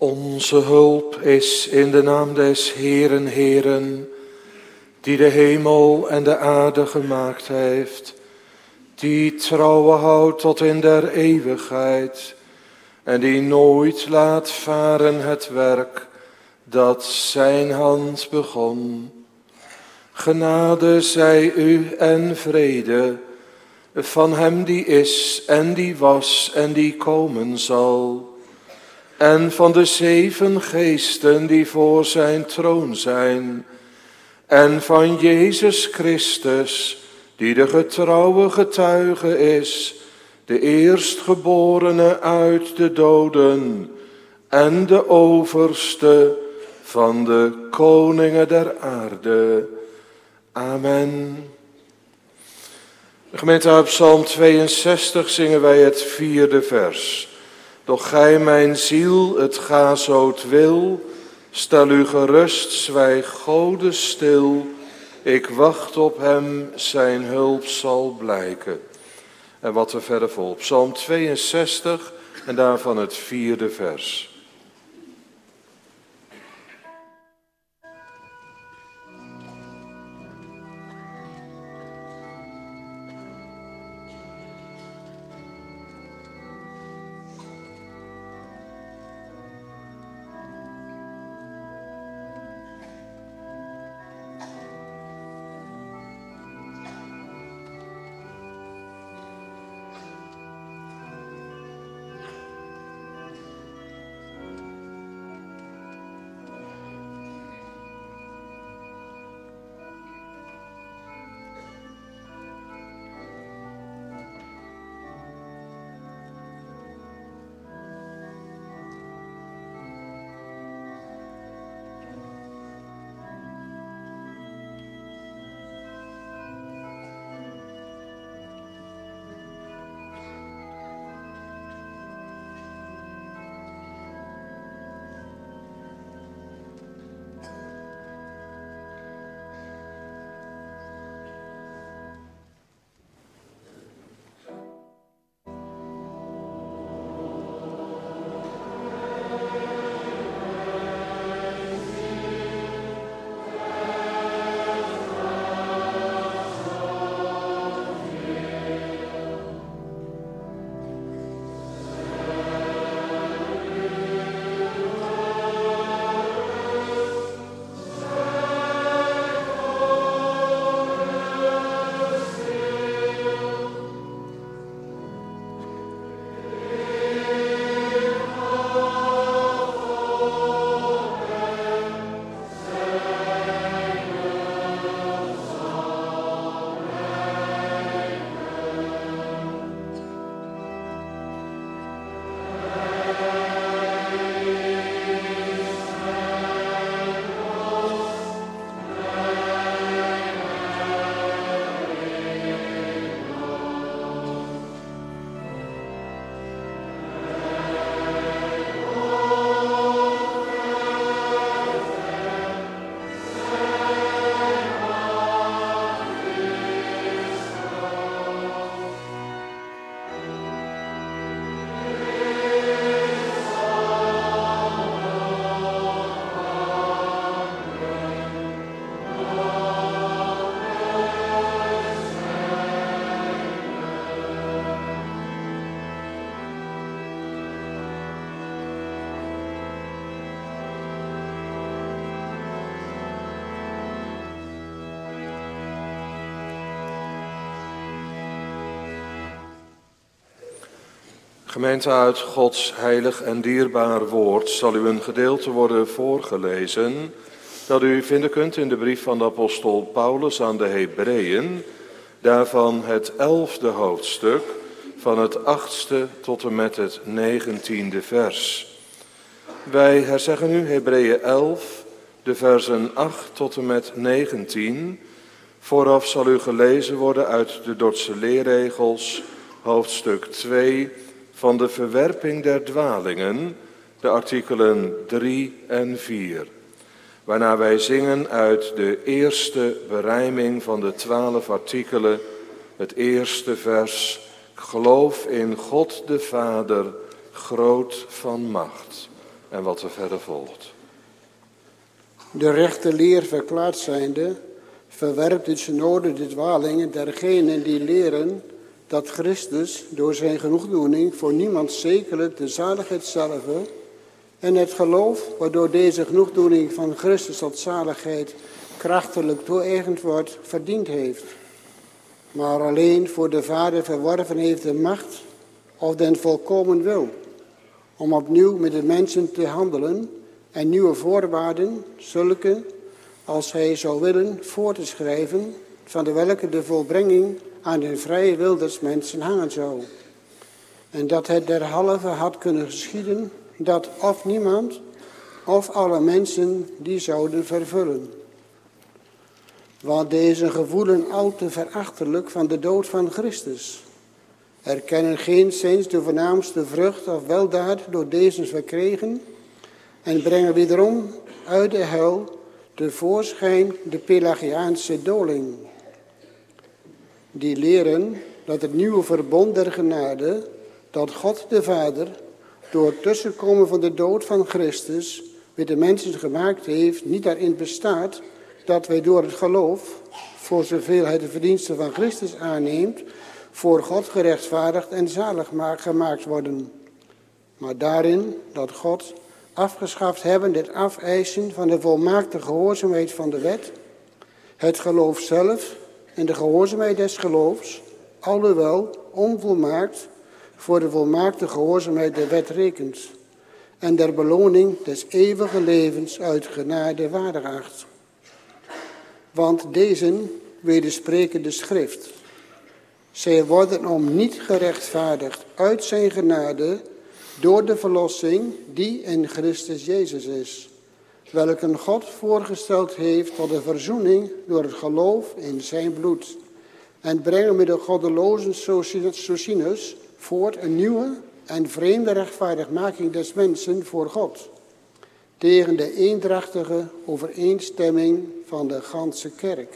Onze hulp is in de naam des Heeren, Heeren, die de hemel en de aarde gemaakt heeft, die trouwe houdt tot in der eeuwigheid en die nooit laat varen het werk dat zijn hand begon. Genade zij u en vrede van hem die is en die was en die komen zal, en van de 7 geesten die voor zijn troon zijn, en van Jezus Christus, die de getrouwe getuige is, de eerstgeborene uit de doden en de overste van de koningen der aarde. Amen. Gemeente, uit Psalm 62 zingen wij het 4e vers. Doch gij, mijn ziel, het ga zo het wil, stel u gerust, zwijg Gode stil. Ik wacht op hem, zijn hulp zal blijken. En wat er verder volgt. Psalm 62 en daarvan het 4e vers. Gemeente, uit Gods heilig en dierbaar woord zal u een gedeelte worden voorgelezen dat u vinden kunt in de brief van de apostel Paulus aan de Hebreeën, daarvan het 11e hoofdstuk, van het 8e tot en met het 19e vers. Wij herzeggen u Hebreeën 11, de versen 8 tot en met 19. Vooraf zal u gelezen worden uit de Dordtse leerregels, hoofdstuk 2, van de verwerping der dwalingen, de artikelen 3 en 4. Waarna wij zingen uit de eerste berijming van de 12 artikelen, het eerste vers: Ik geloof in God de Vader, groot van macht, en wat er verder volgt. De rechte leer verklaard zijnde, verwerpt het synode de dwalingen dergenen die leren dat Christus door zijn genoegdoening voor niemand zekerlijk de zaligheid zelf en het geloof waardoor deze genoegdoening van Christus tot zaligheid krachtelijk toe-eigend wordt, verdiend heeft. Maar alleen voor de Vader verworven heeft de macht of den volkomen wil, om opnieuw met de mensen te handelen en nieuwe voorwaarden, zulke als hij zou willen, voor te schrijven, van de welke de volbrenging aan de vrije wil des mensen hangen zou. En dat het derhalve had kunnen geschieden, dat of niemand, of alle mensen die zouden vervullen. Want deze gevoelen al te verachtelijk van de dood van Christus, erkennen geenszins de voornaamste vrucht of weldaad door deze verkregen, en brengen wederom uit de hel de voorschijn de Pelagiaanse doling. Die leren dat het nieuwe verbond der genade, dat God de Vader door het tussenkomen van de dood van Christus met de mensen gemaakt heeft, niet daarin bestaat dat wij door het geloof, voor zoveel hij de verdiensten van Christus aanneemt, voor God gerechtvaardigd en zalig gemaakt worden. Maar daarin dat God, afgeschaft hebben het afeisen van de volmaakte gehoorzaamheid van de wet, het geloof zelf en de gehoorzaamheid des geloofs, alhoewel onvolmaakt, voor de volmaakte gehoorzaamheid der wet rekent, en der beloning des eeuwige levens uit genade waardig acht. Want deze wederspreken de schrift. Zij worden om niet gerechtvaardigd uit zijn genade door de verlossing die in Christus Jezus is, welke God voorgesteld heeft tot de verzoening door het geloof in zijn bloed, en brengen met de goddelozen Socinus voort een nieuwe en vreemde rechtvaardigmaking des mensen voor God, tegen de eendrachtige overeenstemming van de ganse kerk.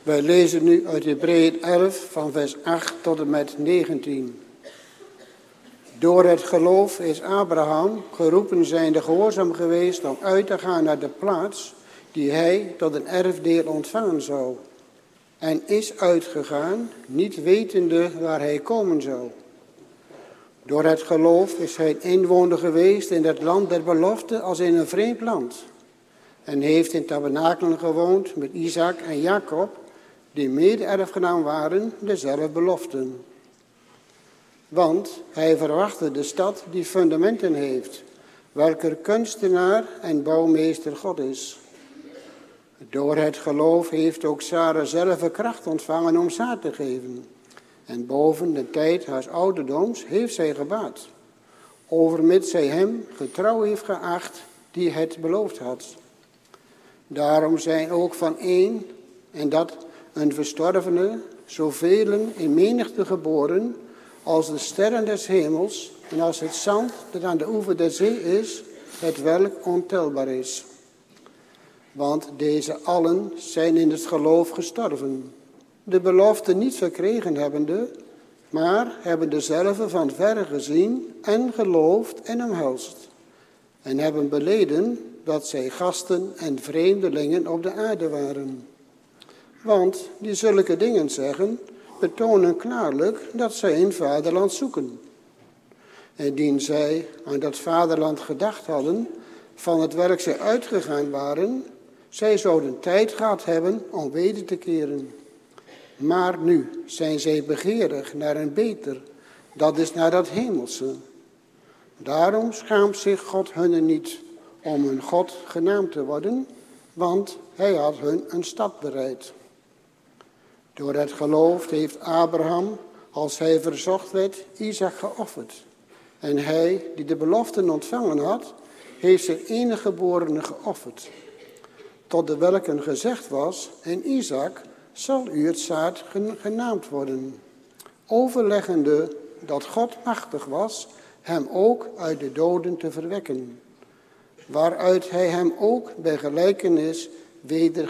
Wij lezen nu uit Hebreeën 11 van vers 8 tot en met 19. Door het geloof is Abraham geroepen zijnde gehoorzaam geweest om uit te gaan naar de plaats die hij tot een erfdeel ontvangen zou. En is uitgegaan, niet wetende waar hij komen zou. Door het geloof is hij inwoner geweest in het land der belofte als in een vreemd land. En heeft in tabernakelen gewoond met Isaac en Jacob, die mede-erfgenaam waren dezelfde beloften. Want hij verwachtte de stad die fundamenten heeft, welker kunstenaar en bouwmeester God is. Door het geloof heeft ook Sara zelf kracht ontvangen om zaad te geven. En boven de tijd haars ouderdoms heeft zij gebaat, overmits zij hem getrouw heeft geacht die het beloofd had. Daarom zijn ook van één, en dat een verstorvene, zoveel in menigte geboren, als de sterren des hemels en als het zand dat aan de oever der zee is, het welk ontelbaar is. Want deze allen zijn in het geloof gestorven, de belofte niet verkregen hebbende, maar hebben dezelfde van verre gezien en geloofd en omhelst. En hebben beleden dat zij gasten en vreemdelingen op de aarde waren. Want die zulke dingen zeggen, betonen klaarlijk dat zij een vaderland zoeken. En indien zij aan dat vaderland gedacht hadden, van het welk zij uitgegaan waren, zij zouden tijd gehad hebben om weder te keren. Maar nu zijn zij begeerig naar een beter, dat is naar dat hemelse. Daarom schaamt zich God hun niet om hun God genaamd te worden, want hij had hun een stad bereid. Door het geloof heeft Abraham, als hij verzocht werd, Isaac geofferd. En hij, die de beloften ontvangen had, heeft zijn enige geborene geofferd. Tot de welken gezegd was, en Isaac zal u het zaad genaamd worden. Overleggende dat God machtig was, hem ook uit de doden te verwekken. Waaruit hij hem ook bij gelijkenis weder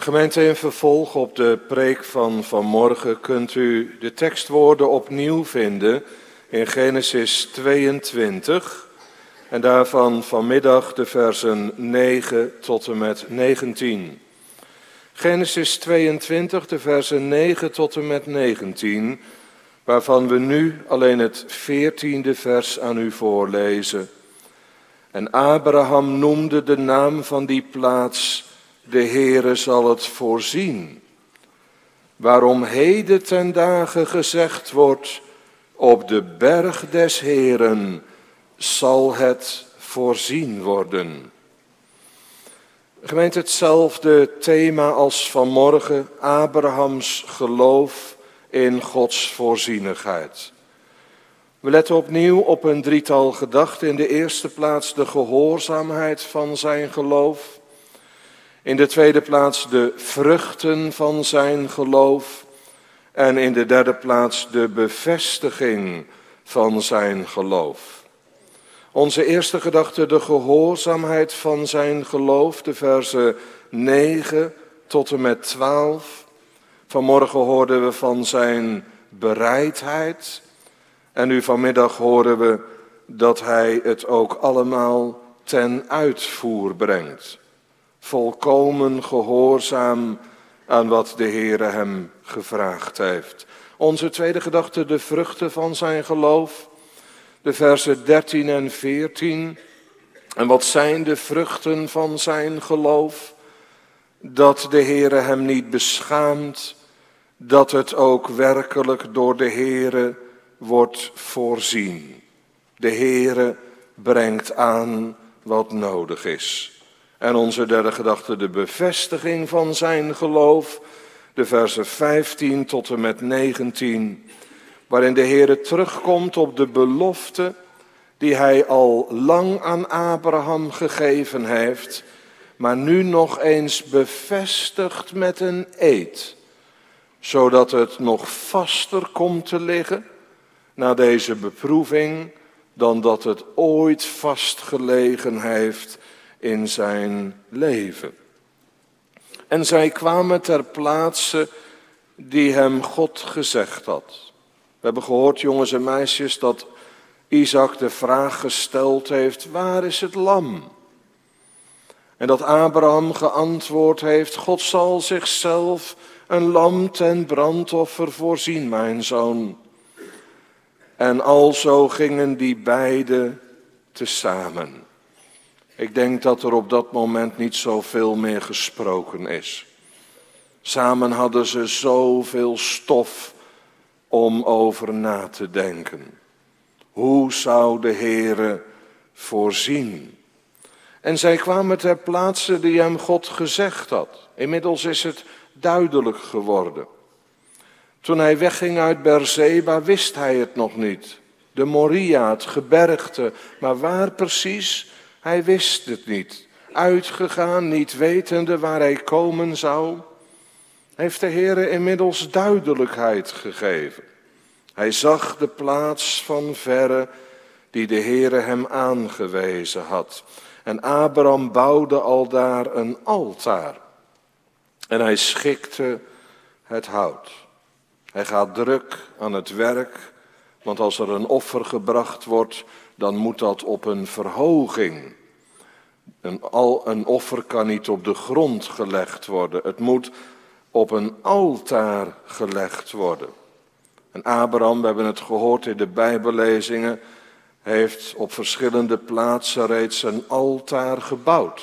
Gemeente, in vervolg op de preek van vanmorgen kunt u de tekstwoorden opnieuw vinden in Genesis 22 en daarvan vanmiddag de versen 9 tot en met 19. Genesis 22, de versen 9 tot en met 19, waarvan we nu alleen het 14e vers aan u voorlezen. En Abraham noemde de naam van die plaats: de Heere zal het voorzien. Waarom heden ten dagen gezegd wordt: op de berg des Heeren zal het voorzien worden. Gemeente, hetzelfde thema als vanmorgen: Abrahams geloof in Gods voorzienigheid. We letten opnieuw op een drietal gedachten. In de eerste plaats de gehoorzaamheid van zijn geloof. In de tweede plaats de vruchten van zijn geloof. En in de derde plaats de bevestiging van zijn geloof. Onze eerste gedachte, de gehoorzaamheid van zijn geloof, de versen 9 tot en met 12. Vanmorgen hoorden we van zijn bereidheid. En nu vanmiddag horen we dat hij het ook allemaal ten uitvoer brengt. Volkomen gehoorzaam aan wat de Heere hem gevraagd heeft. Onze tweede gedachte, de vruchten van zijn geloof. De versen 13 en 14. En wat zijn de vruchten van zijn geloof? Dat de Heere hem niet beschaamt. Dat het ook werkelijk door de Heere wordt voorzien. De Heere brengt aan wat nodig is. En onze derde gedachte, de bevestiging van zijn geloof. De versen 15 tot en met 19. Waarin de Heere terugkomt op de belofte die hij al lang aan Abraham gegeven heeft. Maar nu nog eens bevestigt met een eed. Zodat het nog vaster komt te liggen na deze beproeving dan dat het ooit vastgelegen heeft in zijn leven. En zij kwamen ter plaatse die hem God gezegd had. We hebben gehoord, jongens en meisjes, dat Isaac de vraag gesteld heeft: waar is het lam? En dat Abraham geantwoord heeft: God zal zichzelf een lam ten brandoffer voorzien, mijn zoon. En alzo gingen die beiden tezamen. Ik denk dat er op dat moment niet zoveel meer gesproken is. Samen hadden ze zoveel stof om over na te denken. Hoe zou de Heere voorzien? En zij kwamen ter plaatse die hem God gezegd had. Inmiddels is het duidelijk geworden. Toen hij wegging uit Beerseba wist hij het nog niet. De Moria, het gebergte, maar waar precies, hij wist het niet. Uitgegaan, niet wetende waar hij komen zou, heeft de Heere inmiddels duidelijkheid gegeven. Hij zag de plaats van verre die de Heere hem aangewezen had. En Abraham bouwde aldaar een altaar. En hij schikte het hout. Hij gaat druk aan het werk, want als er een offer gebracht wordt, dan moet dat op een verhoging. Een offer kan niet op de grond gelegd worden. Het moet op een altaar gelegd worden. En Abraham, we hebben het gehoord in de Bijbellezingen, heeft op verschillende plaatsen reeds een altaar gebouwd.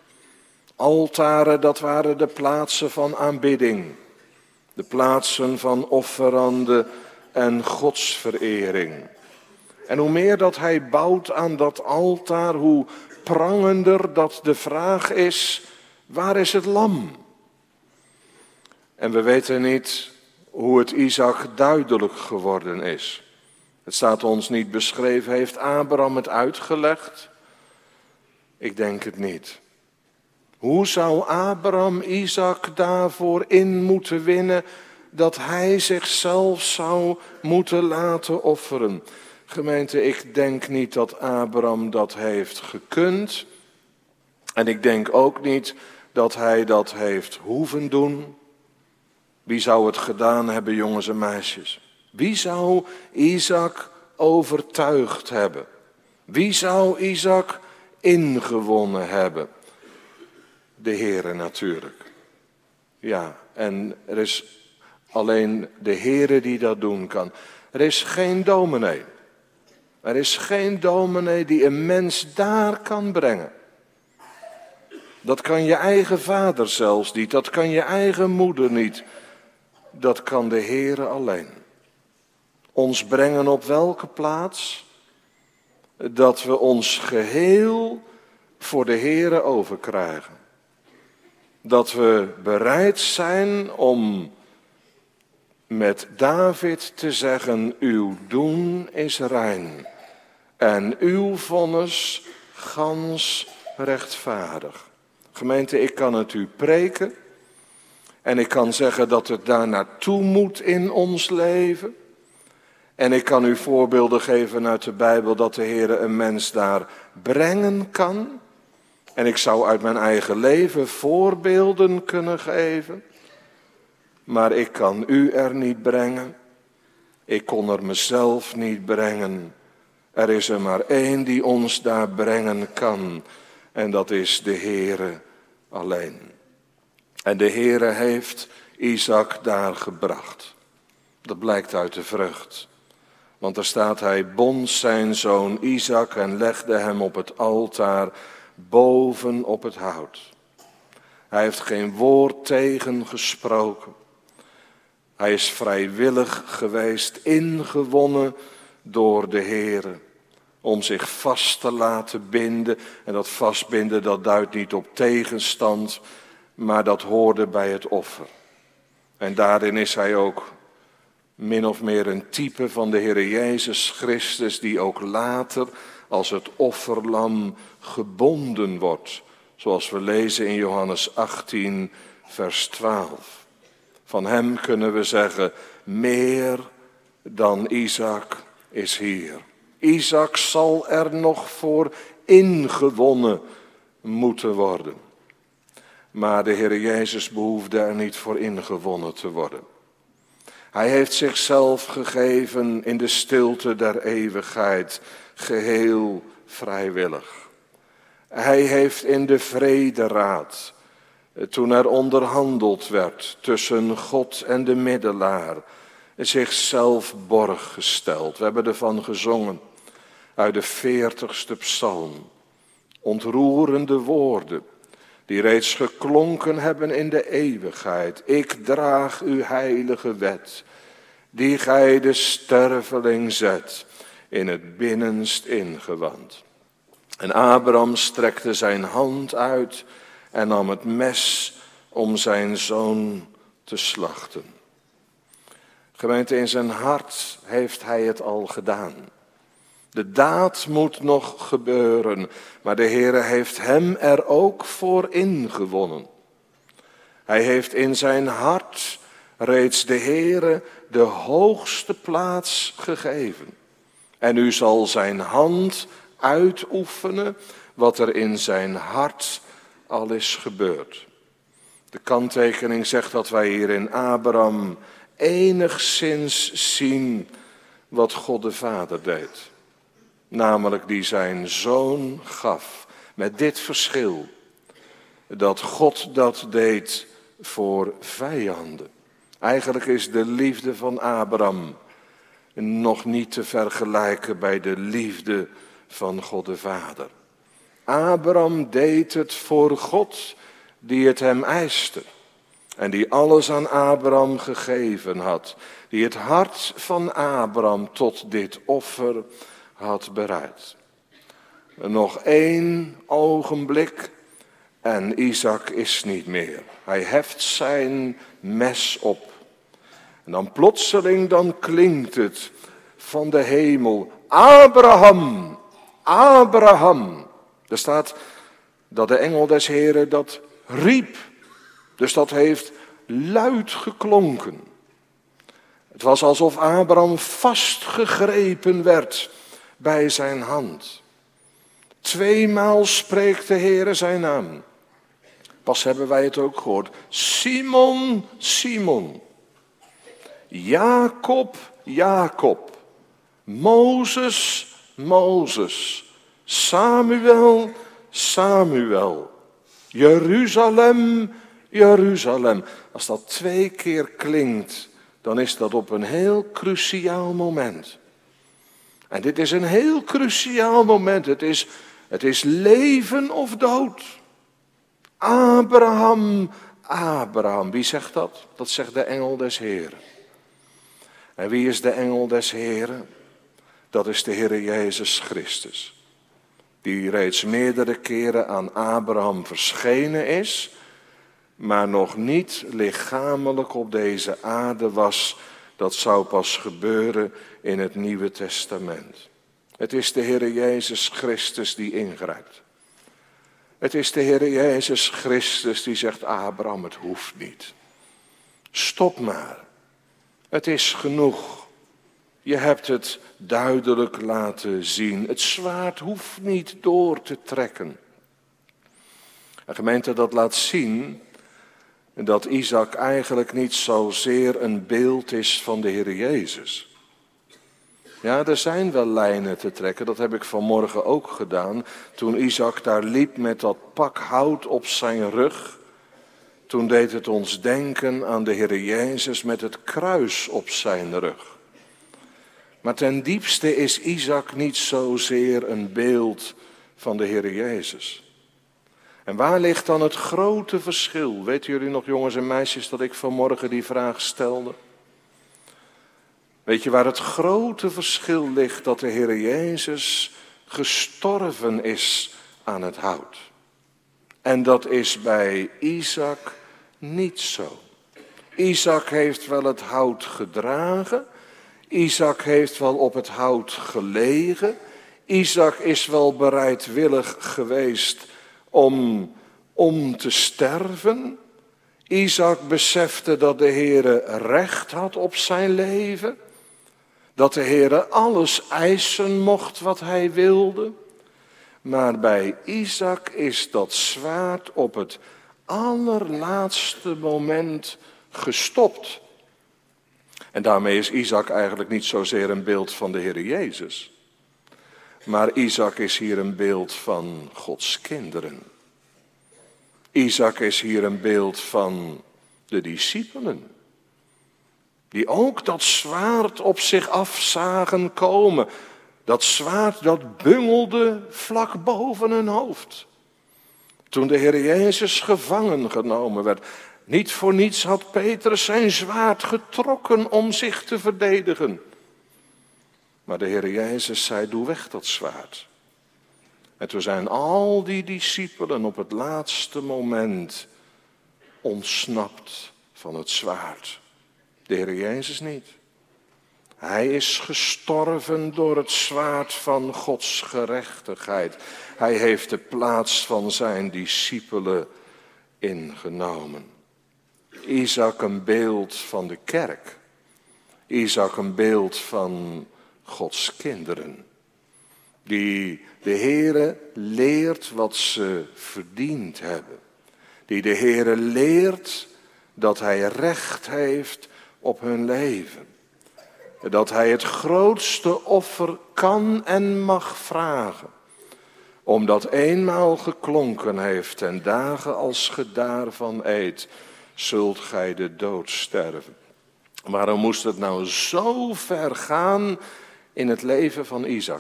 Altaren, dat waren de plaatsen van aanbidding. De plaatsen van offerande en godsverering. En hoe meer dat hij bouwt aan dat altaar, hoe prangender dat de vraag is: waar is het lam? En we weten niet hoe het Isaac duidelijk geworden is. Het staat ons niet beschreven. Heeft Abraham het uitgelegd? Ik denk het niet. Hoe zou Abraham Isaac daarvoor in moeten winnen dat hij zichzelf zou moeten laten offeren? Gemeente, ik denk niet dat Abraham dat heeft gekund. En ik denk ook niet dat hij dat heeft hoeven doen. Wie zou het gedaan hebben, jongens en meisjes? Wie zou Isaac overtuigd hebben? Wie zou Isaac ingewonnen hebben? De Heere natuurlijk. Ja, en er is alleen de Heere die dat doen kan. Er is geen dominee. Er is geen dominee die een mens daar kan brengen. Dat kan je eigen vader zelfs niet. Dat kan je eigen moeder niet. Dat kan de Heere alleen. Ons brengen op welke plaats? Dat we ons geheel voor de Heere overkrijgen. Dat we bereid zijn om met David te zeggen, uw doen is rein en uw vonnis gans rechtvaardig. Gemeente, ik kan het u preken en ik kan zeggen dat het daar naartoe moet in ons leven. En ik kan u voorbeelden geven uit de Bijbel dat de Heer een mens daar brengen kan. En ik zou uit mijn eigen leven voorbeelden kunnen geven. Maar ik kan u er niet brengen. Ik kon er mezelf niet brengen. Er is er maar één die ons daar brengen kan. En dat is de Heere alleen. En de Heere heeft Isaac daar gebracht. Dat blijkt uit de vrucht. Want er staat, hij bond zijn zoon Isaac en legde hem op het altaar boven op het hout. Hij heeft geen woord tegen gesproken. Hij is vrijwillig geweest, ingewonnen door de Heere, om zich vast te laten binden. En dat vastbinden, dat duidt niet op tegenstand, maar dat hoorde bij het offer. En daarin is hij ook min of meer een type van de Heere Jezus Christus, die ook later als het offerlam gebonden wordt. Zoals we lezen in Johannes 18, vers 12. Van hem kunnen we zeggen, meer dan Isaac is hier. Isaac zal er nog voor ingewonnen moeten worden. Maar de Heer Jezus behoefde er niet voor ingewonnen te worden. Hij heeft zichzelf gegeven in de stilte der eeuwigheid, geheel vrijwillig. Hij heeft in de vrederaad, toen er onderhandeld werd tussen God en de middelaar, zichzelf borg gesteld. We hebben ervan gezongen uit de 40ste psalm. Ontroerende woorden die reeds geklonken hebben in de eeuwigheid. Ik draag uw heilige wet, die gij de sterveling zet in het binnenst ingewand. En Abraham strekte zijn hand uit en nam het mes om zijn zoon te slachten. Gemeente, in zijn hart heeft hij het al gedaan. De daad moet nog gebeuren, maar de Heere heeft hem er ook voor ingewonnen. Hij heeft in zijn hart reeds de Heere de hoogste plaats gegeven. En u zal zijn hand uitoefenen wat er in zijn hart al is gebeurd. De kanttekening zegt dat wij hier in Abraham enigszins zien wat God de Vader deed. Namelijk die zijn zoon gaf. Met dit verschil. Dat God dat deed voor vijanden. Eigenlijk is de liefde van Abraham nog niet te vergelijken bij de liefde van God de Vader. Abraham deed het voor God die het hem eiste. En die alles aan Abraham gegeven had. Die het hart van Abraham tot dit offer had bereid. Nog 1 ogenblik en Isaac is niet meer. Hij heft zijn mes op. En dan plotseling dan klinkt het van de hemel. Abraham, Abraham. Er staat dat de engel des Heren dat riep. Dus dat heeft luid geklonken. Het was alsof Abraham vastgegrepen werd bij zijn hand. 2 maal spreekt de Heere zijn naam. Pas hebben wij het ook gehoord. Simon, Simon. Jacob, Jacob. Mozes, Mozes. Samuel, Samuel. Jeruzalem, Jeruzalem. Als dat 2 keer klinkt, dan is dat op een heel cruciaal moment. En dit is een heel cruciaal moment. Het is leven of dood. Abraham, Abraham. Wie zegt dat? Dat zegt de engel des Heren. En wie is de engel des Heren? Dat is de Heer Jezus Christus. Die reeds meerdere keren aan Abraham verschenen is, maar nog niet lichamelijk op deze aarde was. Dat zou pas gebeuren in het Nieuwe Testament. Het is de Heer Jezus Christus die ingrijpt. Het is de Heer Jezus Christus die zegt, Abraham, het hoeft niet. Stop maar. Het is genoeg. Je hebt het duidelijk laten zien. Het zwaard hoeft niet door te trekken. En gemeente, dat laat zien dat Isaac eigenlijk niet zozeer een beeld is van de Heer Jezus. Ja, er zijn wel lijnen te trekken, dat heb ik vanmorgen ook gedaan. Toen Isaac daar liep met dat pak hout op zijn rug, toen deed het ons denken aan de Heer Jezus met het kruis op zijn rug. Maar ten diepste is Isaac niet zozeer een beeld van de Heer Jezus. En waar ligt dan het grote verschil? Weten jullie nog, jongens en meisjes, dat ik vanmorgen die vraag stelde? Weet je waar het grote verschil ligt? Dat de Heer Jezus gestorven is aan het hout. En dat is bij Isaac niet zo. Isaac heeft wel het hout gedragen. Isaac heeft wel op het hout gelegen. Isaac is wel bereidwillig geweest om te sterven. Isaac besefte dat de Heere recht had op zijn leven. Dat de Heere alles eisen mocht wat hij wilde. Maar bij Isaac is dat zwaard op het allerlaatste moment gestopt. En daarmee is Isaac eigenlijk niet zozeer een beeld van de Heere Jezus. Maar Isaac is hier een beeld van Gods kinderen. Isaac is hier een beeld van de discipelen. Die ook dat zwaard op zich af zagen komen. Dat zwaard dat bungelde vlak boven hun hoofd. Toen de Heer Jezus gevangen genomen werd. Niet voor niets had Petrus zijn zwaard getrokken om zich te verdedigen. Maar de Heer Jezus zei, doe weg dat zwaard. En toen zijn al die discipelen op het laatste moment ontsnapt van het zwaard. De Heer Jezus niet. Hij is gestorven door het zwaard van Gods gerechtigheid. Hij heeft de plaats van zijn discipelen ingenomen. Isaac een beeld van de kerk. Isaac een beeld van Gods kinderen. Die de Heere leert wat ze verdiend hebben. Die de Heere leert dat hij recht heeft op hun leven. Dat hij het grootste offer kan en mag vragen. Omdat eenmaal geklonken heeft en dagen als ge daarvan eet, zult gij de dood sterven. Waarom moest het nou zo ver gaan in het leven van Isaac?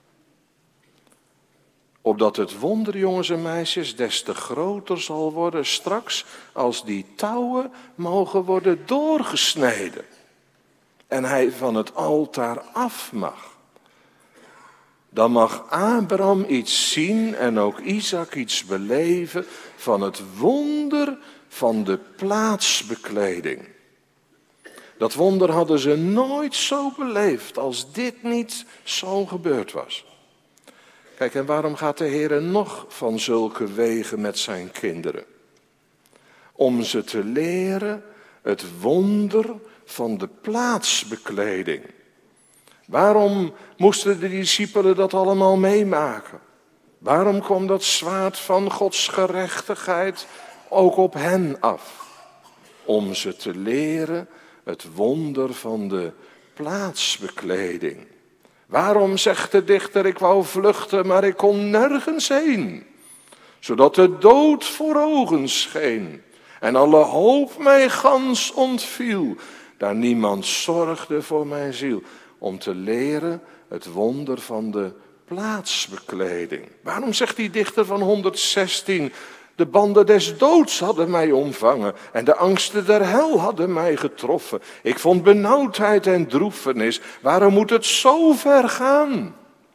Opdat het wonder, jongens en meisjes, des te groter zal worden straks als die touwen mogen worden doorgesneden. En hij van het altaar af mag. Dan mag Abraham iets zien en ook Isaac iets beleven van het wonder van de plaatsbekleding. Dat wonder hadden ze nooit zo beleefd als dit niet zo gebeurd was. Kijk, en waarom gaat de Heer nog van zulke wegen met zijn kinderen? Om ze te leren het wonder van de plaatsbekleding. Waarom moesten de discipelen dat allemaal meemaken? Waarom kwam dat zwaard van Gods gerechtigheid ook op hen af, om ze te leren het wonder van de plaatsbekleding. Waarom, zegt de dichter, ik wou vluchten, maar ik kon nergens heen, zodat de dood voor ogen scheen en alle hoop mij gans ontviel, daar niemand zorgde voor mijn ziel, om te leren het wonder van de plaatsbekleding. Waarom zegt die dichter van 116, de banden des doods hadden mij omvangen en de angsten der hel hadden mij getroffen. Ik vond benauwdheid en droefenis. Waarom moet het zo ver gaan?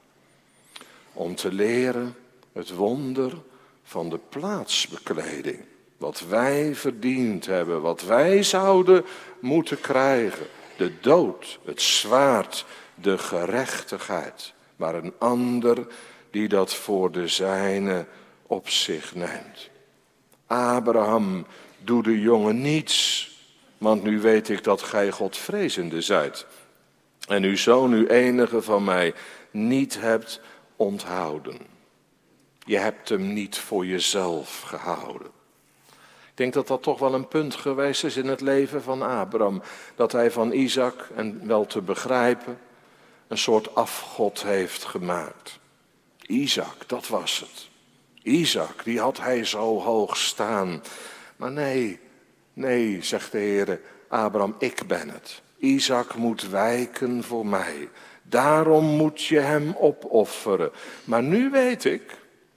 Om te leren het wonder van de plaatsbekleding. Wat wij verdiend hebben, wat wij zouden moeten krijgen. De dood, het zwaard, de gerechtigheid. Maar een ander die dat voor de zijne op zich neemt. Abraham, doe de jongen niets, want nu weet ik dat gij Godvrezende zijt. En uw zoon, uw enige van mij, niet hebt onthouden. Je hebt hem niet voor jezelf gehouden. Ik denk dat dat toch wel een punt geweest is in het leven van Abraham. Dat hij van Isaac, en wel te begrijpen, een soort afgod heeft gemaakt. Isaac, dat was het. Isaac, die had hij zo hoog staan. Maar nee, zegt de Heer, Abraham, ik ben het. Isaac moet wijken voor mij. Daarom moet je hem opofferen. Maar nu weet ik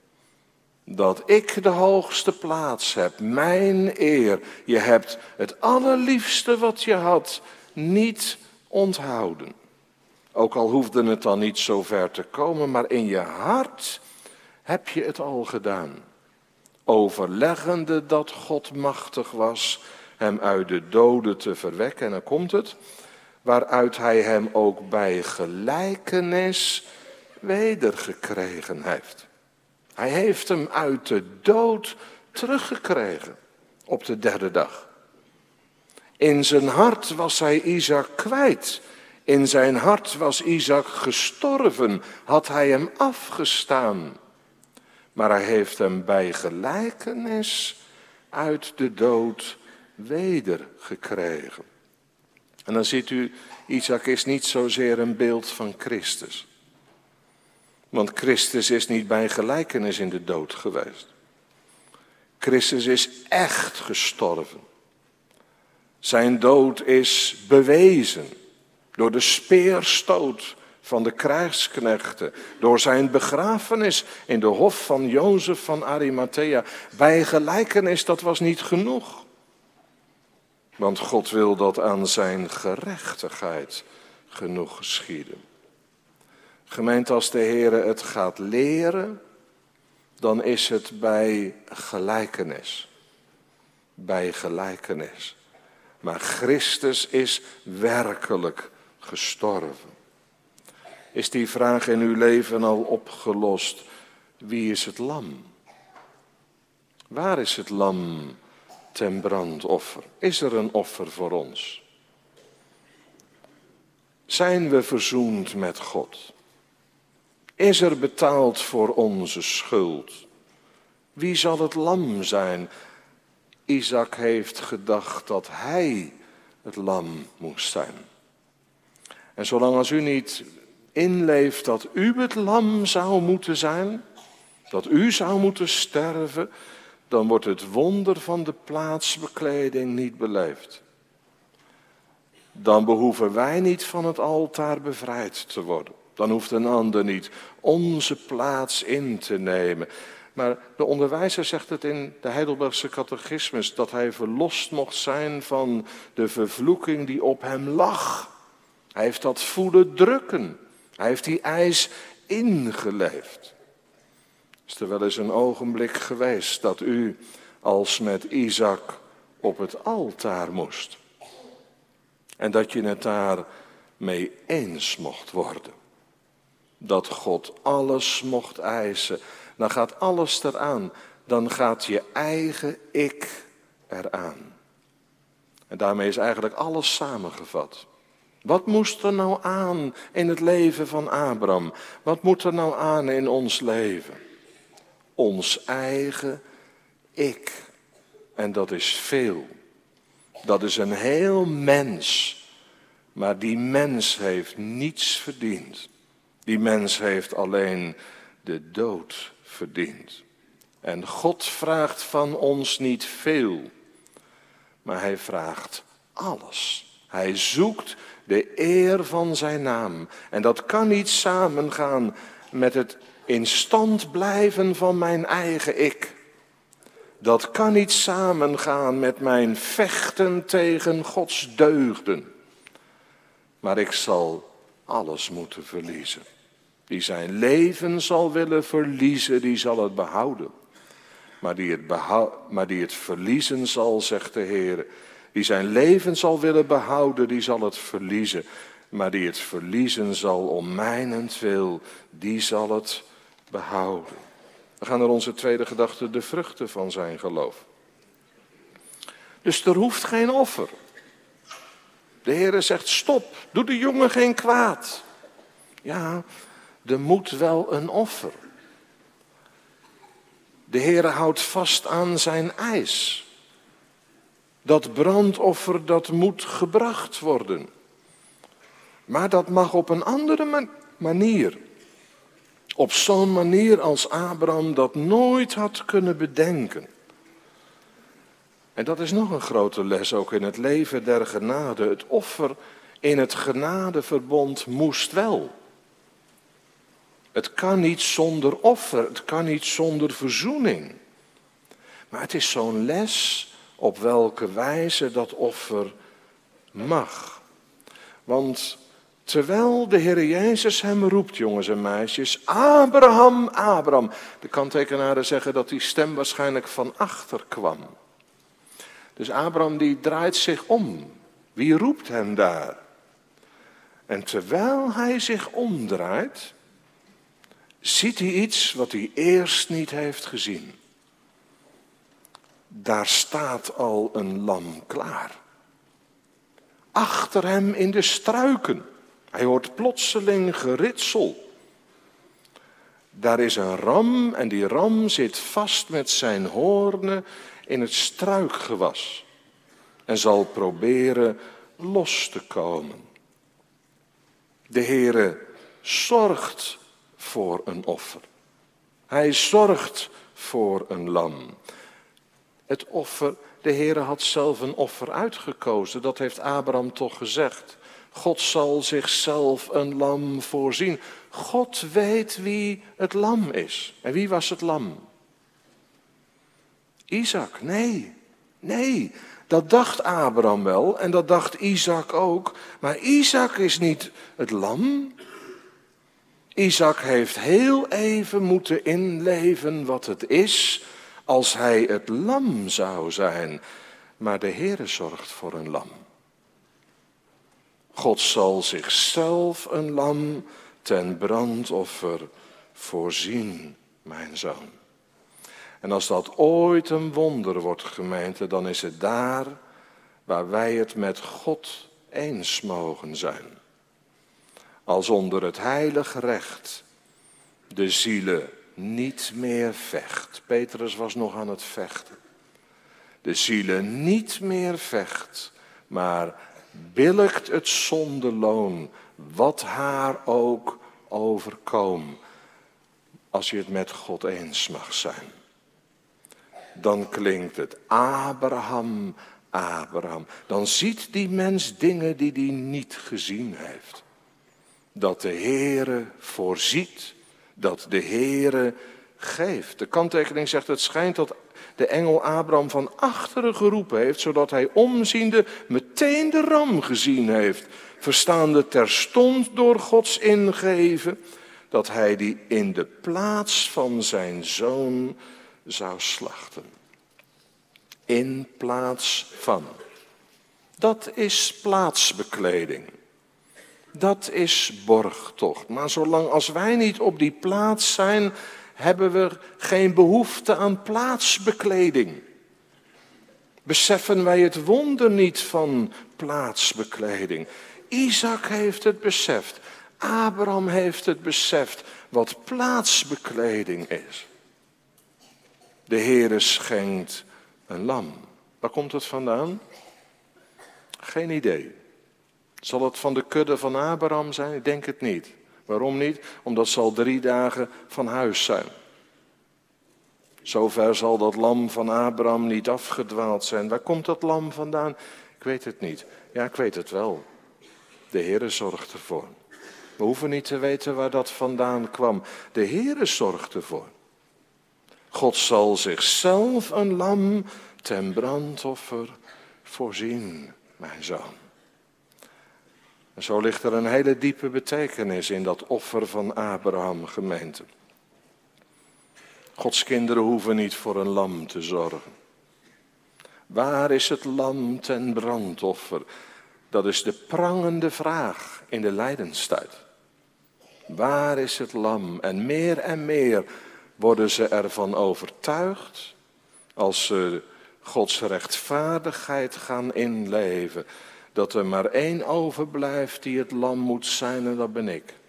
dat ik de hoogste plaats heb, mijn eer. Je hebt het allerliefste wat je had niet onthouden. Ook al hoefde het dan niet zo ver te komen, maar in je hart heb je het al gedaan. Overleggende dat God machtig was hem uit de doden te verwekken. En dan komt het, waaruit hij hem ook bij gelijkenis wedergekregen heeft. Hij heeft hem uit de dood teruggekregen op de derde dag. In zijn hart was hij Isaac kwijt. In zijn hart was Isaac gestorven, had hij hem afgestaan. Maar hij heeft hem bij gelijkenis uit de dood wedergekregen. En dan ziet u, Isaac is niet zozeer een beeld van Christus. Want Christus is niet bij gelijkenis in de dood geweest. Christus is echt gestorven. Zijn dood is bewezen door de speerstoot van de krijgsknechten, door zijn begrafenis in de hof van Jozef van Arimathea. Bij gelijkenis, dat was niet genoeg. Want God wil dat aan zijn gerechtigheid genoeg geschieden. Gemeente, als de Heer het gaat leren, dan is het bij gelijkenis. Bij gelijkenis. Maar Christus is werkelijk gestorven. Is die vraag in uw leven al opgelost? Wie is het lam? Waar is het lam ten brandoffer? Is er een offer voor ons? Zijn we verzoend met God? Is er betaald voor onze schuld? Wie zal het lam zijn? Isaac heeft gedacht dat hij het lam moest zijn. En zolang als u niet inleeft dat u het lam zou moeten zijn, dat u zou moeten sterven, dan wordt het wonder van de plaatsbekleding niet beleefd. Dan behoeven wij niet van het altaar bevrijd te worden. Dan hoeft een ander niet onze plaats in te nemen. Maar de onderwijzer zegt het in de Heidelbergse catechismus, dat hij verlost mocht zijn van de vervloeking die op hem lag. Hij heeft dat voelen drukken. Hij heeft die eis ingeleefd. Is er wel eens een ogenblik geweest dat u als met Isaac op het altaar moest? En dat je het daar mee eens mocht worden. Dat God alles mocht eisen. Dan gaat alles eraan. Dan gaat je eigen ik eraan. En daarmee is eigenlijk alles samengevat. Wat moest er nou aan in het leven van Abraham? Wat moet er nou aan in ons leven? Ons eigen ik. En dat is veel. Dat is een heel mens. Maar die mens heeft niets verdiend. Die mens heeft alleen de dood verdiend. En God vraagt van ons niet veel. Maar hij vraagt alles. Hij zoekt de eer van zijn naam. En dat kan niet samengaan met het in stand blijven van mijn eigen ik. Dat kan niet samengaan met mijn vechten tegen Gods deugden. Maar ik zal alles moeten verliezen. Die zijn leven zal willen verliezen, die zal het behouden. Maar die het verliezen zal, zegt de Heer. Die zijn leven zal willen behouden, die zal het verliezen. Maar die het verliezen zal om mijnentwil, die zal het behouden. We gaan naar onze tweede gedachte, de vruchten van zijn geloof. Dus er hoeft geen offer. De Heer zegt, stop, doe de jongen geen kwaad. Ja, er moet wel een offer. De Heer houdt vast aan zijn eis. Dat brandoffer, dat moet gebracht worden. Maar dat mag op een andere manier. Op zo'n manier als Abraham dat nooit had kunnen bedenken. En dat is nog een grote les ook in het leven der genade. Het offer in het genadeverbond moest wel. Het kan niet zonder offer, het kan niet zonder verzoening. Maar het is zo'n les op welke wijze dat offer mag. Want terwijl de Heer Jezus hem roept, jongens en meisjes, Abraham, Abraham. De kanttekenaren zeggen dat die stem waarschijnlijk van achter kwam. Dus Abraham die draait zich om. Wie roept hem daar? En terwijl hij zich omdraait, ziet hij iets wat hij eerst niet heeft gezien. Daar staat al een lam klaar. Achter hem in de struiken. Hij hoort plotseling geritsel. Daar is een ram en die ram zit vast met zijn hoornen in het struikgewas. En zal proberen los te komen. De Heere zorgt voor een offer. Hij zorgt voor een lam. Het offer, de Heere had zelf een offer uitgekozen. Dat heeft Abraham toch gezegd. God zal zichzelf een lam voorzien. God weet wie het lam is. En wie was het lam? Isaac. Nee. Dat dacht Abraham wel en dat dacht Isaac ook. Maar Isaac is niet het lam. Isaac heeft heel even moeten inleven wat het is als hij het lam zou zijn. Maar de Heere zorgt voor een lam. God zal zichzelf een lam ten brandoffer voorzien, mijn zoon. En als dat ooit een wonder wordt, gemeente, dan is het daar waar wij het met God eens mogen zijn. Als onder het heilige recht de ziele niet meer vecht. Petrus was nog aan het vechten. De ziele niet meer vecht, maar billijkt het zondeloon, wat haar ook overkomt, als je het met God eens mag zijn. Dan klinkt het Abraham, Abraham. Dan ziet die mens dingen die hij niet gezien heeft. Dat de Heere voorziet, dat de Heere geeft. De kanttekening zegt, het schijnt dat de engel Abraham van achteren geroepen heeft, zodat hij omziende meteen de ram gezien heeft. Verstaande terstond door Gods ingeven, dat hij die in de plaats van zijn zoon zou slachten. In plaats van. Dat is plaatsbekleding. Dat is borgtocht. Maar zolang als wij niet op die plaats zijn, hebben we geen behoefte aan plaatsbekleding. Beseffen wij het wonder niet van plaatsbekleding. Isaac heeft het beseft. Abraham heeft het beseft wat plaatsbekleding is. De Heere schenkt een lam. Waar komt het vandaan? Geen idee. Zal het van de kudde van Abraham zijn? Ik denk het niet. Waarom niet? Omdat ze al 3 dagen van huis zijn. Zover zal dat lam van Abraham niet afgedwaald zijn. Waar komt dat lam vandaan? Ik weet het niet. Ja, ik weet het wel. De Heere zorgt ervoor. We hoeven niet te weten waar dat vandaan kwam. De Heere zorgt ervoor. God zal zichzelf een lam ten brandoffer voorzien, mijn zoon. En zo ligt er een hele diepe betekenis in dat offer van Abraham, gemeente. Gods kinderen hoeven niet voor een lam te zorgen. Waar is het lam ten brandoffer? Dat is de prangende vraag in de lijdenstijd. Waar is het lam? En meer worden ze ervan overtuigd als ze Gods rechtvaardigheid gaan inleven. Dat er maar één overblijft die het lam moet zijn en dat ben ik.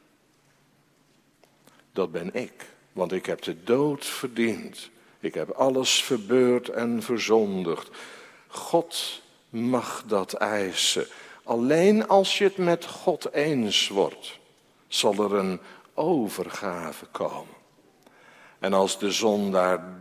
Dat ben ik, want ik heb de dood verdiend. Ik heb alles verbeurd en verzondigd. God mag dat eisen. Alleen als je het met God eens wordt, zal er een overgave komen. En als de zondaar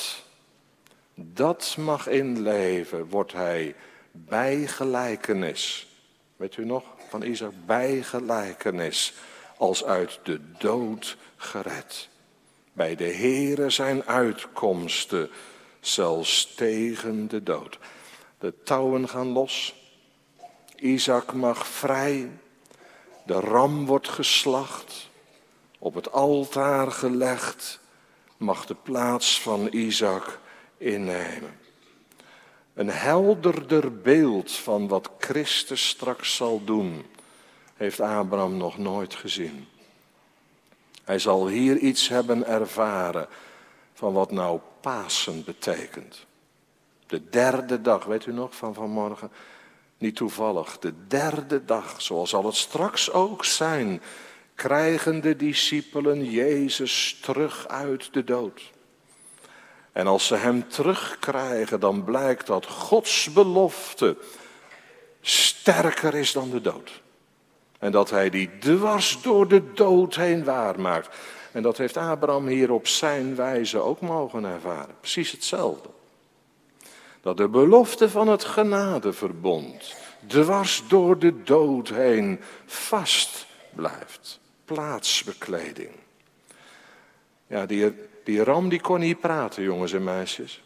dat mag inleven, wordt hij bijgelijkenis. Weet u nog van Isaac? Bijgelijkenis, als uit de dood gered. Bij de Heere zijn uitkomsten, zelfs tegen de dood. De touwen gaan los. Isaac mag vrij. De ram wordt geslacht. Op het altaar gelegd. Mag de plaats van Isaac innemen. Een helderder beeld van wat Christus straks zal doen, heeft Abraham nog nooit gezien. Hij zal hier iets hebben ervaren van wat nou Pasen betekent. De 3e dag, weet u nog, van vanmorgen? Niet toevallig, de 3e dag, zoals zal het straks ook zijn, krijgen de discipelen Jezus terug uit de dood. En als ze hem terugkrijgen, dan blijkt dat Gods belofte sterker is dan de dood. En dat hij die dwars door de dood heen waarmaakt. En dat heeft Abraham hier op zijn wijze ook mogen ervaren. Precies hetzelfde. Dat de belofte van het genadeverbond dwars door de dood heen vast blijft. Plaatsbekleding. Ja, die ram die kon niet praten, jongens en meisjes.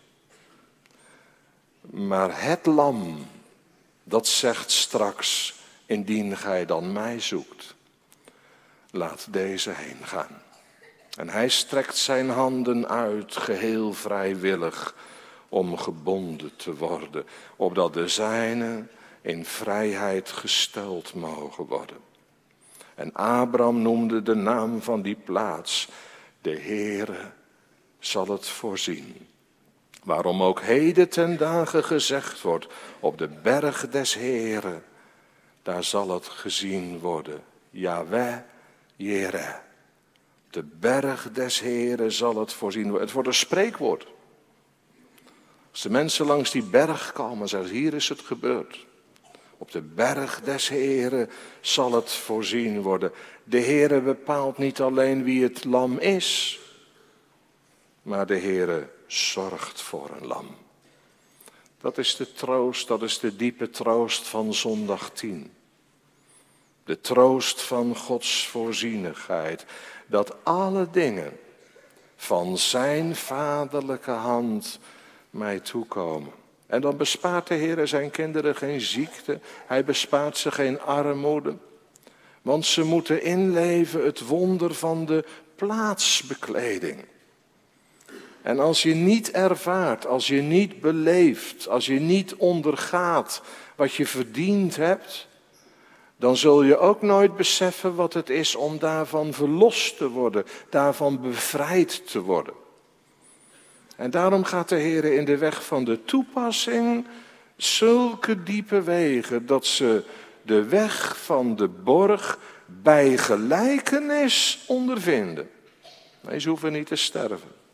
Maar het lam, dat zegt straks, indien gij dan mij zoekt, laat deze heen gaan. En hij strekt zijn handen uit, geheel vrijwillig, om gebonden te worden, opdat de zijnen in vrijheid gesteld mogen worden. En Abraham noemde de naam van die plaats, de Heere zal het voorzien. Waarom ook heden ten dagen gezegd wordt, op de berg des Heeren, daar zal het gezien worden. Yahweh, Jireh. De berg des Heeren zal het voorzien worden. Het wordt een spreekwoord. Als de mensen langs die berg komen, zeggen hier is het gebeurd. Op de berg des Heeren zal het voorzien worden. De Heere bepaalt niet alleen wie het lam is, maar de Heere zorgt voor een lam. Dat is de troost, dat is de diepe troost van zondag 10. De troost van Gods voorzienigheid, dat alle dingen van zijn vaderlijke hand mij toekomen. En dan bespaart de Heer zijn kinderen geen ziekte, hij bespaart ze geen armoede. Want ze moeten inleven het wonder van de plaatsbekleding. En als je niet ervaart, als je niet beleeft, als je niet ondergaat wat je verdiend hebt, dan zul je ook nooit beseffen wat het is om daarvan verlost te worden, daarvan bevrijd te worden. En daarom gaat de Heer in de weg van de toepassing zulke diepe wegen, dat ze de weg van de borg bij gelijkenis ondervinden. Nee, ze hoeven niet te sterven.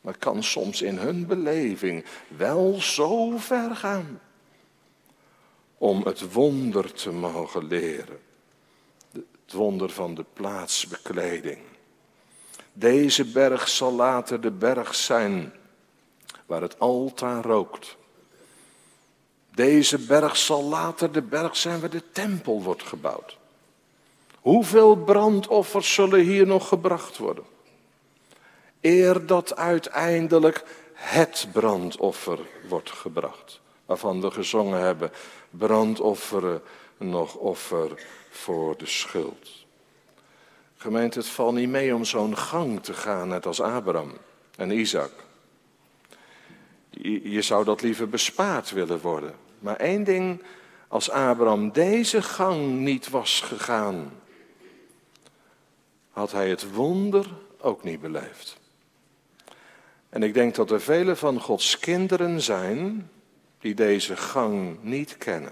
Maar kan soms in hun beleving wel zo ver gaan om het wonder te mogen leren. Het wonder van de plaatsbekleding. Deze berg zal later de berg zijn waar het altaar rookt. Deze berg zal later de berg zijn waar de tempel wordt gebouwd. Hoeveel brandoffers zullen hier nog gebracht worden? Eer dat uiteindelijk het brandoffer wordt gebracht. Waarvan we gezongen hebben, brandofferen nog offer voor de schuld. Gemeente, het valt niet mee om zo'n gang te gaan, net als Abraham en Isaac. Je zou dat liever bespaard willen worden. Maar één ding, als Abraham deze gang niet was gegaan, had hij het wonder ook niet beleefd. En ik denk dat er vele van Gods kinderen zijn die deze gang niet kennen.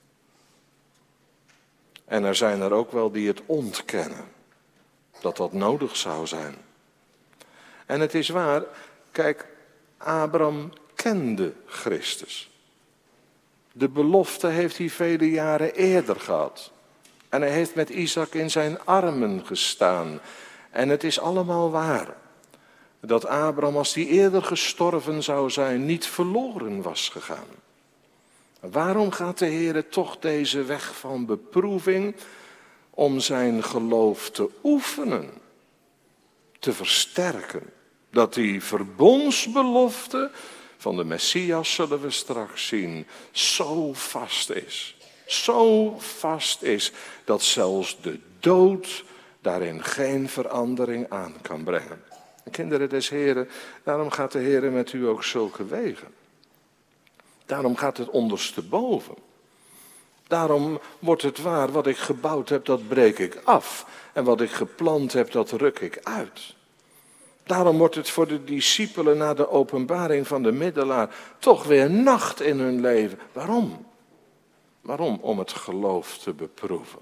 En er zijn er ook wel die het ontkennen, dat dat nodig zou zijn. En het is waar, kijk, Abraham kende Christus. De belofte heeft hij vele jaren eerder gehad. En hij heeft met Isaac in zijn armen gestaan. En het is allemaal waar. Dat Abraham, als hij eerder gestorven zou zijn, niet verloren was gegaan. Waarom gaat de Heer toch deze weg van beproeving om zijn geloof te oefenen, te versterken? Dat die verbondsbelofte van de Messias, zullen we straks zien, zo vast is. Zo vast is dat zelfs de dood daarin geen verandering aan kan brengen. Kinderen des Heren, daarom gaat de Heer met u ook zulke wegen. Daarom gaat het ondersteboven. Daarom wordt het waar, wat ik gebouwd heb, dat breek ik af. En wat ik geplant heb, dat ruk ik uit. Daarom wordt het voor de discipelen na de openbaring van de middelaar toch weer nacht in hun leven. Waarom? Waarom? Om het geloof te beproeven.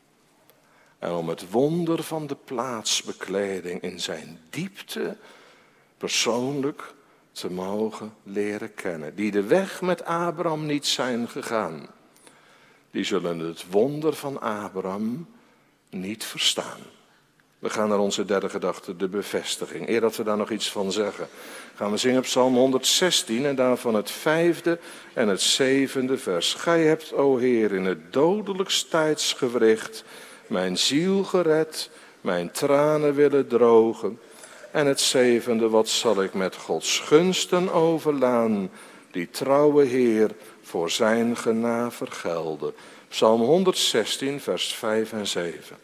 En om het wonder van de plaatsbekleding in zijn diepte persoonlijk te mogen leren kennen. Die de weg met Abraham niet zijn gegaan. Die zullen het wonder van Abraham niet verstaan. We gaan naar onze derde gedachte, de bevestiging. Eer dat we daar nog iets van zeggen, gaan we zingen op Psalm 116 en daarvan het 5e en het 7e vers. Gij hebt, o Heer, in het dodelijkst tijdsgewricht mijn ziel gered, mijn tranen willen drogen. En het 7e, wat zal ik met Gods gunsten overlaan, die trouwe Heer voor zijn gena vergelden. Psalm 116, vers 5 en 7.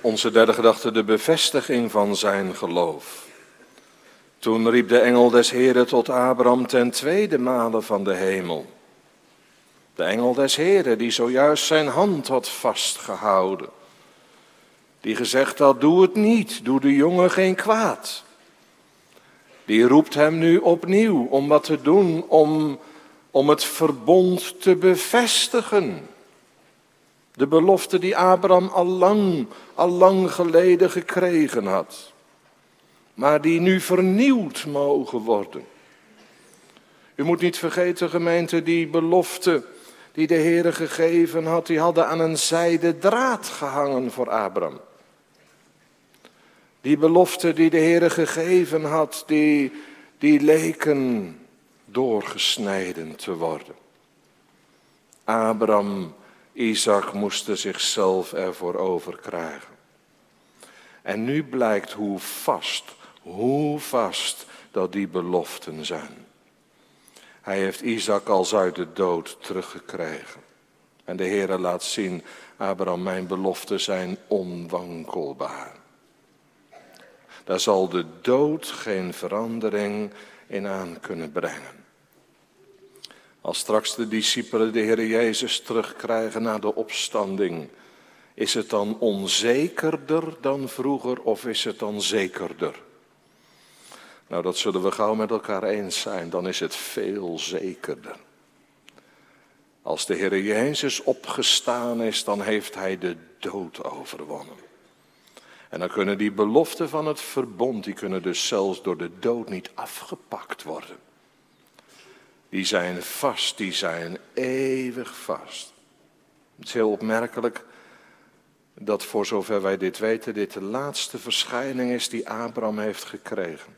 Onze derde gedachte, de bevestiging van zijn geloof. Toen riep de engel des Heren tot Abraham ten tweede male van de hemel. De engel des Heren die zojuist zijn hand had vastgehouden. Die gezegd had, doe het niet, doe de jongen geen kwaad. Die roept hem nu opnieuw om wat te doen, om het verbond te bevestigen. De belofte die Abraham al lang geleden gekregen had. Maar die nu vernieuwd mogen worden. U moet niet vergeten, gemeente, die belofte die de Heere gegeven had, die hadden aan een zijden draad gehangen voor Abraham. Die belofte die de Heere gegeven had, die leken doorgesneden te worden. Abraham, Isaac moesten zichzelf ervoor overkrijgen. En nu blijkt hoe vast dat die beloften zijn. Hij heeft Isaac als uit de dood teruggekregen. En de Heere laat zien, Abraham, mijn beloften zijn onwankelbaar. Daar zal de dood geen verandering in aan kunnen brengen. Als straks de discipelen de Heer Jezus terugkrijgen na de opstanding, is het dan onzekerder dan vroeger of is het dan zekerder? Nou, dat zullen we gauw met elkaar eens zijn, dan is het veel zekerder. Als de Heer Jezus opgestaan is, dan heeft hij de dood overwonnen. En dan kunnen die beloften van het verbond, die kunnen dus zelfs door de dood niet afgepakt worden. Die zijn vast, die zijn eeuwig vast. Het is heel opmerkelijk dat voor zover wij dit weten, dit de laatste verschijning is die Abraham heeft gekregen.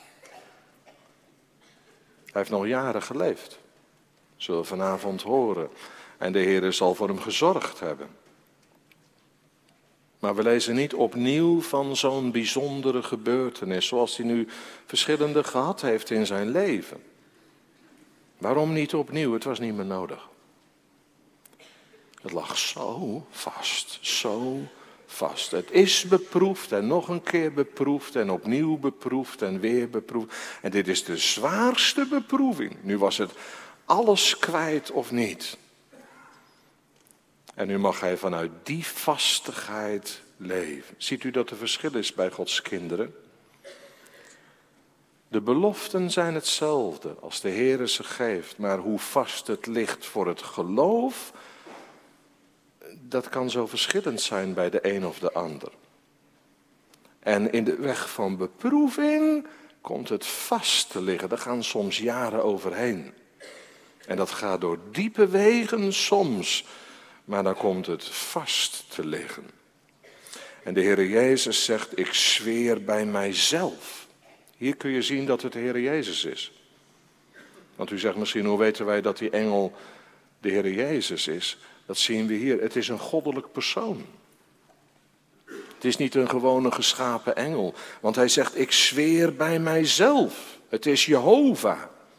Hij heeft nog jaren geleefd. Zullen we vanavond horen. En de Heer zal voor hem gezorgd hebben. Maar we lezen niet opnieuw van zo'n bijzondere gebeurtenis, zoals hij nu verschillende gehad heeft in zijn leven. Waarom niet opnieuw? Het was niet meer nodig. Het lag zo vast. Het is beproefd en nog een keer beproefd en opnieuw beproefd en weer beproefd. En dit is de zwaarste beproeving. Nu was het alles kwijt of niet. En nu mag hij vanuit die vastigheid leven. Ziet u dat er verschil is bij Gods kinderen? De beloften zijn hetzelfde als de Heere ze geeft. Maar hoe vast het ligt voor het geloof, dat kan zo verschillend zijn bij de een of de ander. En in de weg van beproeving komt het vast te liggen. Daar gaan soms jaren overheen. En dat gaat door diepe wegen soms. Maar dan komt het vast te liggen. En de Heere Jezus zegt, ik zweer bij mijzelf. Hier kun je zien dat het de Heere Jezus is. Want u zegt misschien, hoe weten wij dat die engel de Heere Jezus is? Dat zien we hier. Het is een goddelijk persoon. Het is niet een gewone geschapen engel. Want hij zegt, ik zweer bij mijzelf. Het is Jehovah.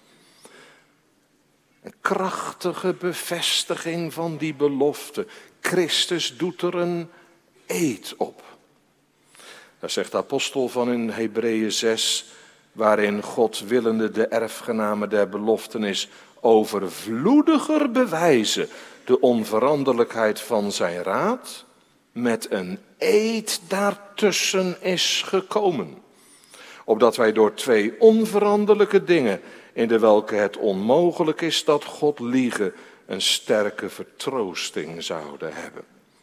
Een krachtige bevestiging van die belofte. Christus doet er een eed op. Daar zegt de apostel van in Hebreeën 6, waarin God willende de erfgename der beloftenis overvloediger bewijzen de onveranderlijkheid van zijn raad, met een eed daartussen is gekomen. Opdat wij door twee onveranderlijke dingen, in de welke het onmogelijk is dat God liege, een sterke vertroosting zouden hebben.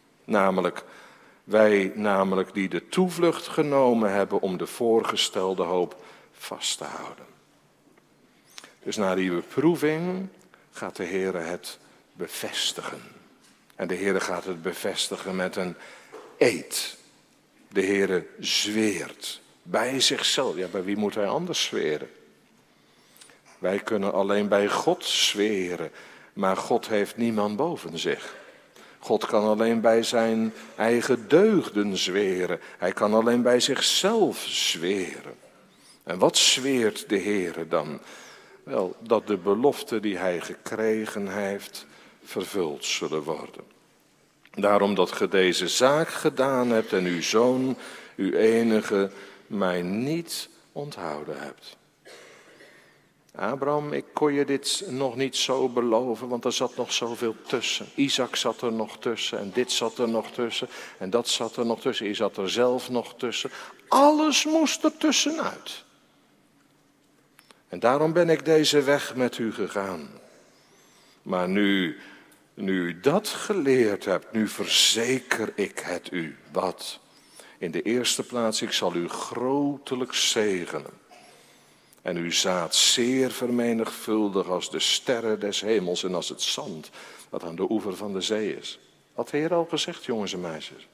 Wij die de toevlucht genomen hebben om de voorgestelde hoop vast te houden. Dus na die beproeving gaat de Heere het bevestigen. En de Heere gaat het bevestigen met een eed. De Heere zweert bij zichzelf. Ja, bij wie moet hij anders zweren? Wij kunnen alleen bij God zweren, maar God heeft niemand boven zich. God kan alleen bij zijn eigen deugden zweren. Hij kan alleen bij zichzelf zweren. En wat zweert de Heere dan? Wel, dat de beloften die hij gekregen heeft vervuld zullen worden. Daarom dat ge deze zaak gedaan hebt en uw zoon, uw enige, mij niet onthouden hebt. Abraham, ik kon je dit nog niet zo beloven, want er zat nog zoveel tussen. Isaac zat er nog tussen en dit zat er nog tussen en dat zat er nog tussen. Je zat er zelf nog tussen. Alles moest er tussenuit. En daarom ben ik deze weg met u gegaan. Maar nu u dat geleerd hebt, nu verzeker ik het u. Wat? In de eerste plaats, ik zal u grotelijk zegenen. En uw zaad zeer vermenigvuldig als de sterren des hemels en als het zand dat aan de oever van de zee is. Had de Heer al gezegd, jongens en meisjes.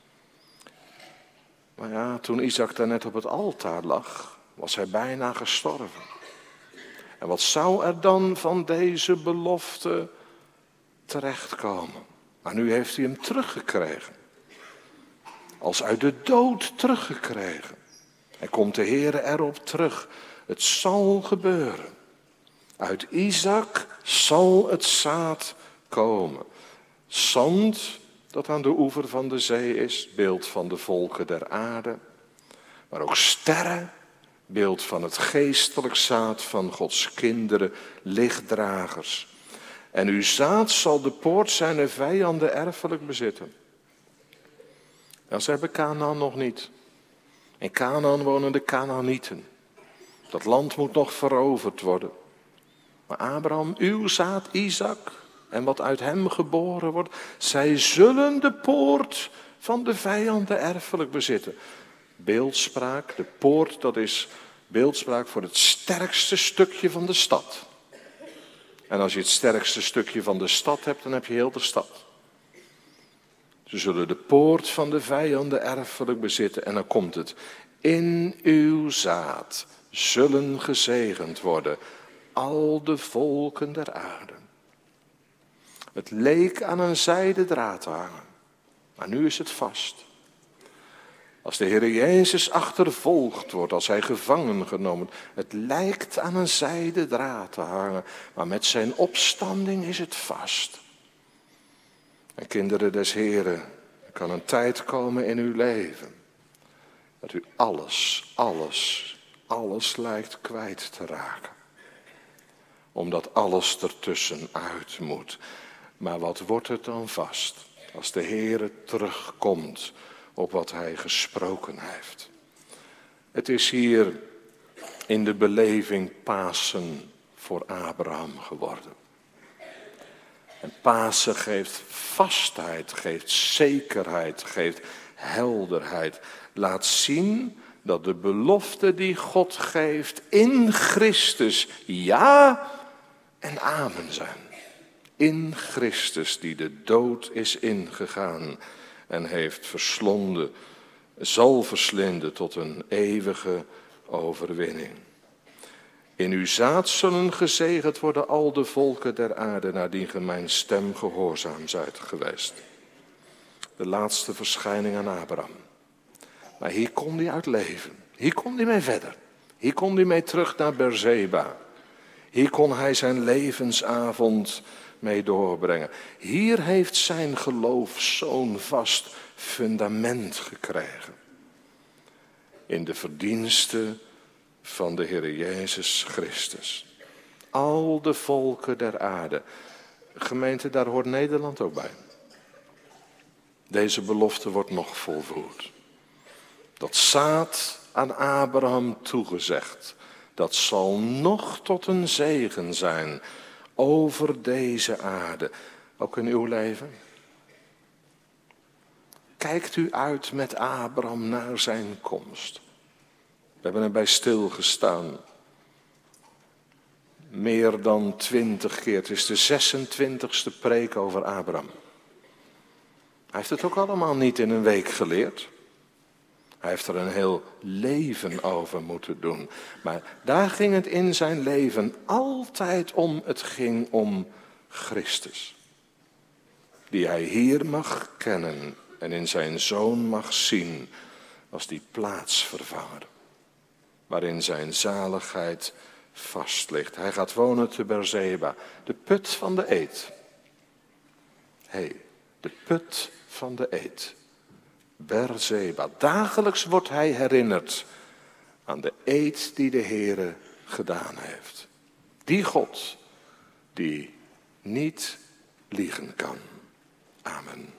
Maar ja, toen Isaac daar net op het altaar lag, was hij bijna gestorven. En wat zou er dan van deze belofte terechtkomen? Maar nu heeft hij hem teruggekregen. Als uit de dood teruggekregen. En komt de Heer erop terug. Het zal gebeuren. Uit Isaac zal het zaad komen. Zand dat aan de oever van de zee is, beeld van de volken der aarde. Maar ook sterren, beeld van het geestelijk zaad van Gods kinderen, lichtdragers. En uw zaad zal de poort zijner vijanden erfelijk bezitten. En ze hebben Kanaan nog niet. In Kanaan wonen de Kanaanieten. Dat land moet nog veroverd worden. Maar Abraham, uw zaad, Isaac, en wat uit hem geboren wordt, zij zullen de poort van de vijanden erfelijk bezitten. Beeldspraak, de poort, dat is beeldspraak voor het sterkste stukje van de stad. En als je het sterkste stukje van de stad hebt, dan heb je heel de stad. Ze zullen de poort van de vijanden erfelijk bezitten. En dan komt het. In uw zaad zullen gezegend worden al de volken der aarde. Het leek aan een zijden draad te hangen. Maar nu is het vast. Als de Heer Jezus achtervolgd wordt, als hij gevangen genomen. Het lijkt aan een zijden draad te hangen. Maar met zijn opstanding is het vast. En kinderen des Heren, er kan een tijd komen in uw leven. Dat u alles lijkt kwijt te raken. Omdat alles ertussenuit moet. Maar wat wordt het dan vast? Als de Heer terugkomt op wat hij gesproken heeft. Het is hier in de beleving Pasen voor Abraham geworden. En Pasen geeft vastheid, geeft zekerheid, geeft helderheid. Laat zien dat de beloften die God geeft in Christus ja en amen zijn. In Christus die de dood is ingegaan en heeft verslonden, zal verslinden tot een eeuwige overwinning. In uw zaad zullen gezegend worden al de volken der aarde, naardien ge mijn stem gehoorzaam zijt geweest. De laatste verschijning aan Abraham. Maar hier kon hij uit leven. Hier kon hij mee verder. Hier kon hij mee terug naar Beerseba. Hier kon hij zijn levensavond mee doorbrengen. Hier heeft zijn geloof zo'n vast fundament gekregen. In de verdiensten van de Heer Jezus Christus. Al de volken der aarde. Gemeente, daar hoort Nederland ook bij. Deze belofte wordt nog volvoerd. Dat zaad aan Abraham toegezegd, dat zal nog tot een zegen zijn over deze aarde. Ook in uw leven. Kijkt u uit met Abraham naar zijn komst. We hebben erbij stilgestaan. Meer dan 20 keer. Het is de 26e preek over Abraham. Hij heeft het ook allemaal niet in een week geleerd. Hij heeft er een heel leven over moeten doen. Maar daar ging het in zijn leven altijd om. Het ging om Christus. Die hij hier mag kennen en in zijn zoon mag zien als die plaatsvervanger. Waarin zijn zaligheid vast ligt. Hij gaat wonen te Beerseba, de put van de eed. de put van de eed. Beerseba. Dagelijks wordt hij herinnerd aan de eed die de Heere gedaan heeft. Die God die niet liegen kan. Amen.